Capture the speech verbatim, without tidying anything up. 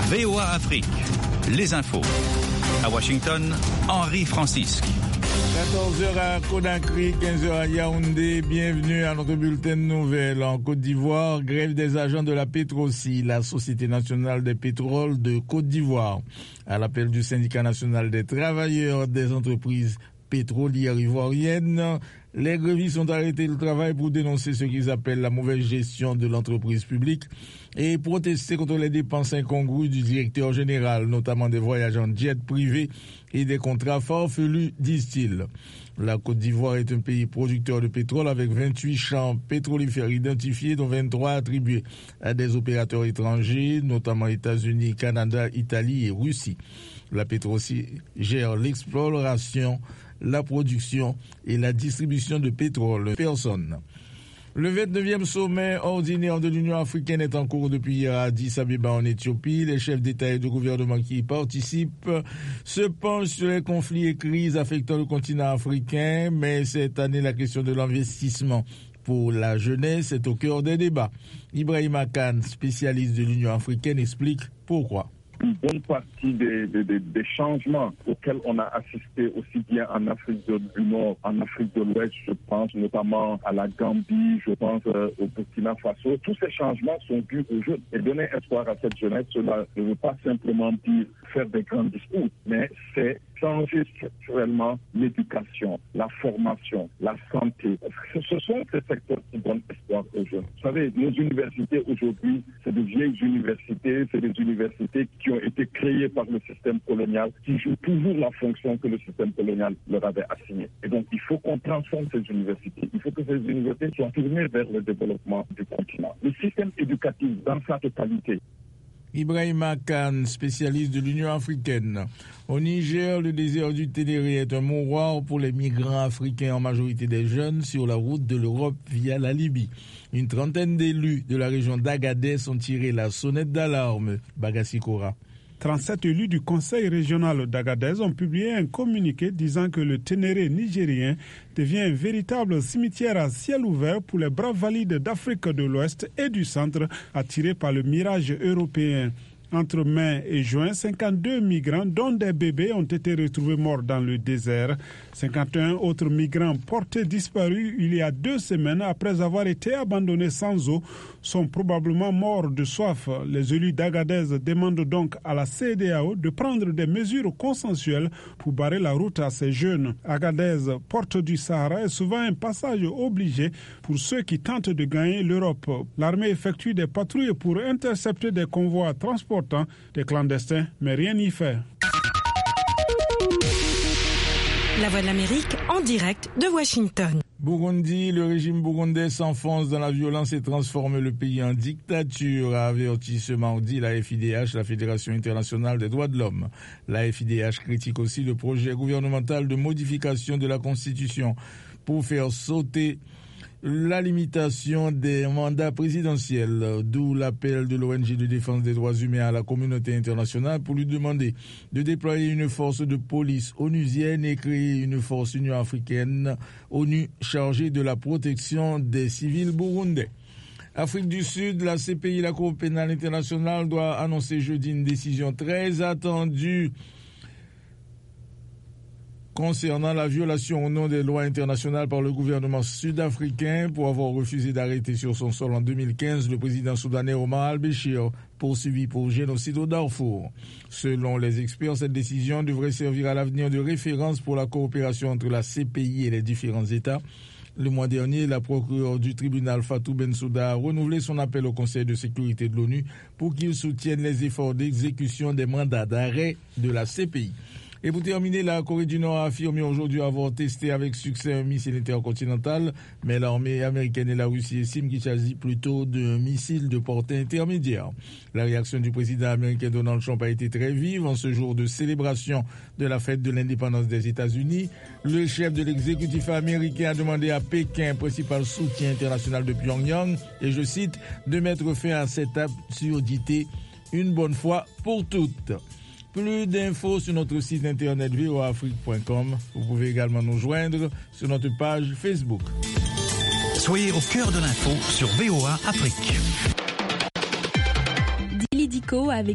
V O A Afrique, les infos. À Washington, Henri Francisque. quatorze heures à Conakry, quinze heures à Yaoundé. Bienvenue à notre bulletin de nouvelles. En Côte d'Ivoire, grève des agents de la Petroci, la Société nationale des pétroles de Côte d'Ivoire. À l'appel du syndicat national des travailleurs des entreprises pétrolières ivoiriennes, les grévistes ont arrêté le travail pour dénoncer ce qu'ils appellent la mauvaise gestion de l'entreprise publique et protester contre les dépenses incongrues du directeur général, notamment des voyages en jet privé et des contrats farfelus, disent-ils. La Côte d'Ivoire est un pays producteur de pétrole avec vingt-huit champs pétrolifères identifiés, dont vingt-trois attribués à des opérateurs étrangers, notamment États-Unis, Canada, Italie et Russie. La Petroci gère l'exploration, la production et la distribution de pétrole. Personne. Le vingt-neuvième sommet ordinaire de l'Union africaine est en cours depuis hier à Addis Abeba en Éthiopie. Les chefs d'État et de gouvernement qui y participent se penchent sur les conflits et crises affectant le continent africain, mais cette année, la question de l'investissement pour la jeunesse est au cœur des débats. Ibrahima Kane, spécialiste de l'Union africaine, explique pourquoi. Une bonne partie des, des, des changements auxquels on a assisté aussi bien en Afrique du Nord, en Afrique de l'Ouest, je pense notamment à la Gambie, je pense euh, au Burkina Faso, tous ces changements sont dus aux jeunes. Et donner espoir à cette jeunesse, cela ne veut pas simplement dire faire des grands discours, mais c'est changer structurellement l'éducation, la formation, la santé. Ce sont ces secteurs qui donnent espoir aux jeunes. Vous savez, nos universités aujourd'hui, c'est de vieilles universités, c'est des universités qui ont été créées par le système colonial, qui jouent toujours la fonction que le système colonial leur avait assignée. Et donc, il faut qu'on transforme ces universités. Il faut que ces universités soient tournées vers le développement du continent. Le système éducatif dans sa totalité. Ibrahima Kane, spécialiste de l'Union africaine. Au Niger, le désert du Ténéré est un mouroir pour les migrants africains, en majorité des jeunes, sur la route de l'Europe via la Libye. Une trentaine d'élus de la région d'Agadez ont tiré la sonnette d'alarme. Bagassi Kora. trente-sept élus du Conseil régional d'Agadez ont publié un communiqué disant que le Ténéré nigérien devient un véritable cimetière à ciel ouvert pour les braves valides d'Afrique de l'Ouest et du Centre attirés par le mirage européen. Entre mai et juin, cinquante-deux migrants, dont des bébés, ont été retrouvés morts dans le désert. cinquante et un autres migrants portés disparus il y a deux semaines après avoir été abandonnés sans eau sont probablement morts de soif. Les élus d'Agadez demandent donc à la C E D A O de prendre des mesures consensuelles pour barrer la route à ces jeunes. Agadez, porte du Sahara, est souvent un passage obligé pour ceux qui tentent de gagner l'Europe. L'armée effectue des patrouilles pour intercepter des convois transportant des clandestins, mais rien n'y fait. La Voix de l'Amérique en direct de Washington. Burundi, le régime burundais s'enfonce dans la violence et transforme le pays en dictature, a averti ce mardi la F I D H, la Fédération internationale des droits de l'homme. La F I D H critique aussi le projet gouvernemental de modification de la Constitution pour faire sauter la limitation des mandats présidentiels, d'où l'appel de l'O N G de défense des droits humains à la communauté internationale pour lui demander de déployer une force de police onusienne et créer une force union africaine ONU chargée de la protection des civils burundais. Afrique du Sud, la C P I, la Cour pénale internationale, doit annoncer jeudi une décision très attendue concernant la violation au nom des lois internationales par le gouvernement sud-africain pour avoir refusé d'arrêter sur son sol en deux mille quinze le président soudanais Omar al-Béchir, poursuivi pour génocide au Darfour. Selon les experts, cette décision devrait servir à l'avenir de référence pour la coopération entre la C P I et les différents États. Le mois dernier, la procureure du tribunal Fatou Bensouda a renouvelé son appel au Conseil de sécurité de l'ONU pour qu'il soutienne les efforts d'exécution des mandats d'arrêt de la C P I. Et pour terminer, la Corée du Nord a affirmé aujourd'hui avoir testé avec succès un missile intercontinental, mais l'armée américaine et la Russie estiment qu'il s'agit plutôt d'un missile de portée intermédiaire. La réaction du président américain Donald Trump a été très vive en ce jour de célébration de la fête de l'indépendance des États-Unis. Le chef de l'exécutif américain a demandé à Pékin, principal soutien international de Pyongyang, et je cite, de mettre fin à cette absurdité une bonne fois pour toutes. Plus d'infos sur notre site internet v o a afrique point com. Vous pouvez également nous joindre sur notre page Facebook. Soyez au cœur de l'info sur V O A Afrique. Dili Diko avec